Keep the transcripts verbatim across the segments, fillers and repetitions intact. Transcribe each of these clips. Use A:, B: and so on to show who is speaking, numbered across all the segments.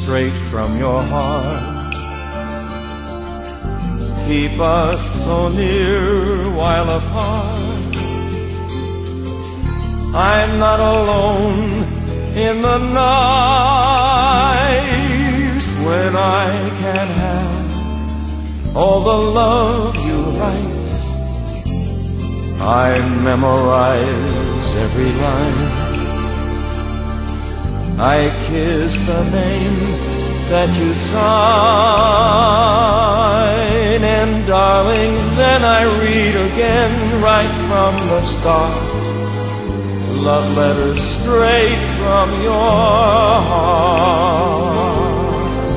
A: straight from your heart. Keep us so near while apart. I'm not alone in the night when I can have all the love you write. I memorize every line. I kiss the name that you sign, and darling, then I read again right from the start. Love letters straight from your heart.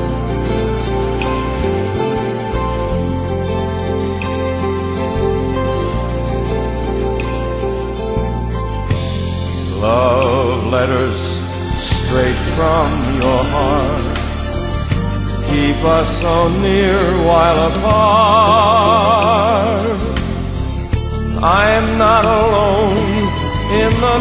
A: Love letters straight from your heart. Keep us so near while apart. I'm not alone in the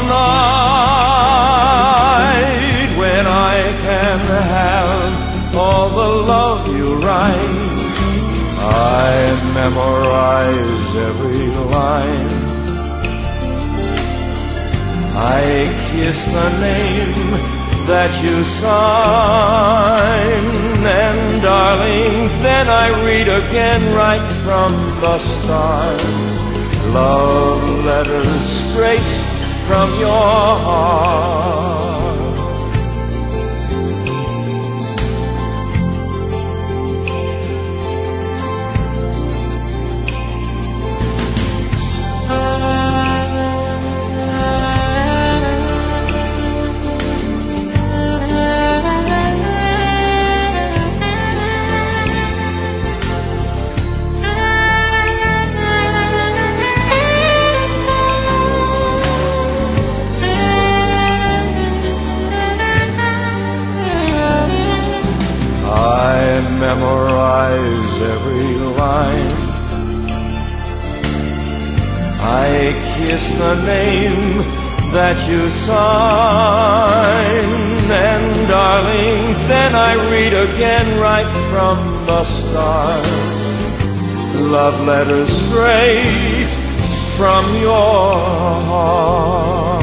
A: night when I can have all the love you write. I memorize every line. I kiss the name that you sign, and darling, then I read again right from the start. Love letters straight from your heart. I memorize every line. I kiss the name that you sign, and darling, then I read again right from the start. Love letters straight from your heart.